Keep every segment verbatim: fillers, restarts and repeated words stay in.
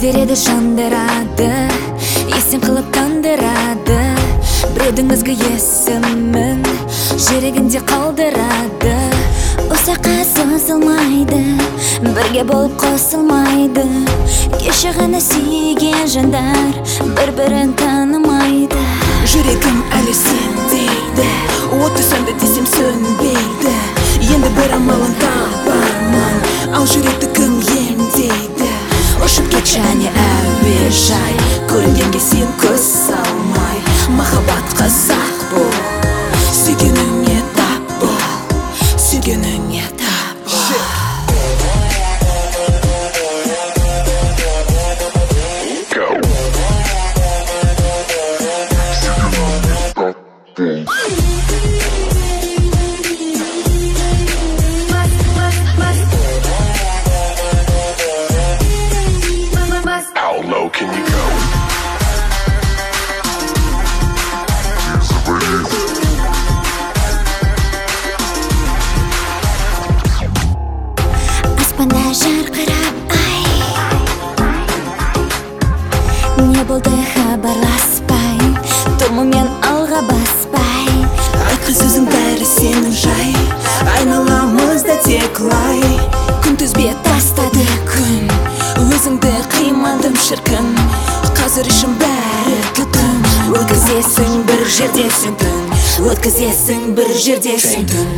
күйдіреді жандырады, есен қылып тандырады, біреудің ізгі есімін жүрегінде қалдырады. Ұзаққа созылмайды, бірге болып қосылмайды, кеше ғана сүйген жандар бір-бірін танымайды. Жүрегім әлі сен дейді, оты сөнді десем сөнбейді. Енді бір амалын табармын, ал жүректі кім емдейді? Ұшып кет және әуежай, көрінгенге сен көз салмай, махаббат қызақ бол, сүйгеніңе тап бол, сүйгеніңе тап бол. How low can you go? Аспанда жарқырап ай, не болды хабарласпай, тұмымен алға баспай. Айтқан сөзің бәрі сенің жай, айналамызда тек лай. Күнтізбе тастады күн, өзіңді қимадым шіркін, қазір ішім бәрі күтім. Өткізесің бір жерде сен түн, Өткізесің бір жерде сен түн.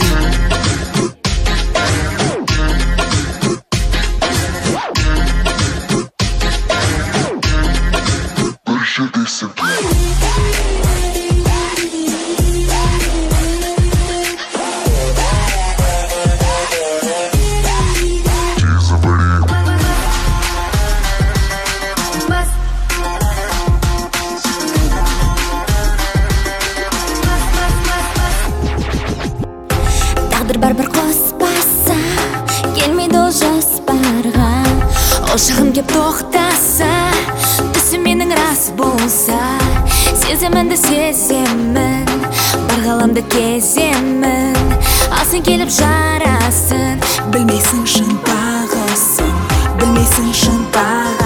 Bir жердесің. тағдыр бар бір қоспаса, келмейді ол жоспарға. Ол шағым кеп тоқтаса, түсі менің рас болса, сезімінді сеземін, бар ғаламды кеземін, ал сен келіп жарасын. Білмейсің шын бағасын, білмейсің шын бағасын.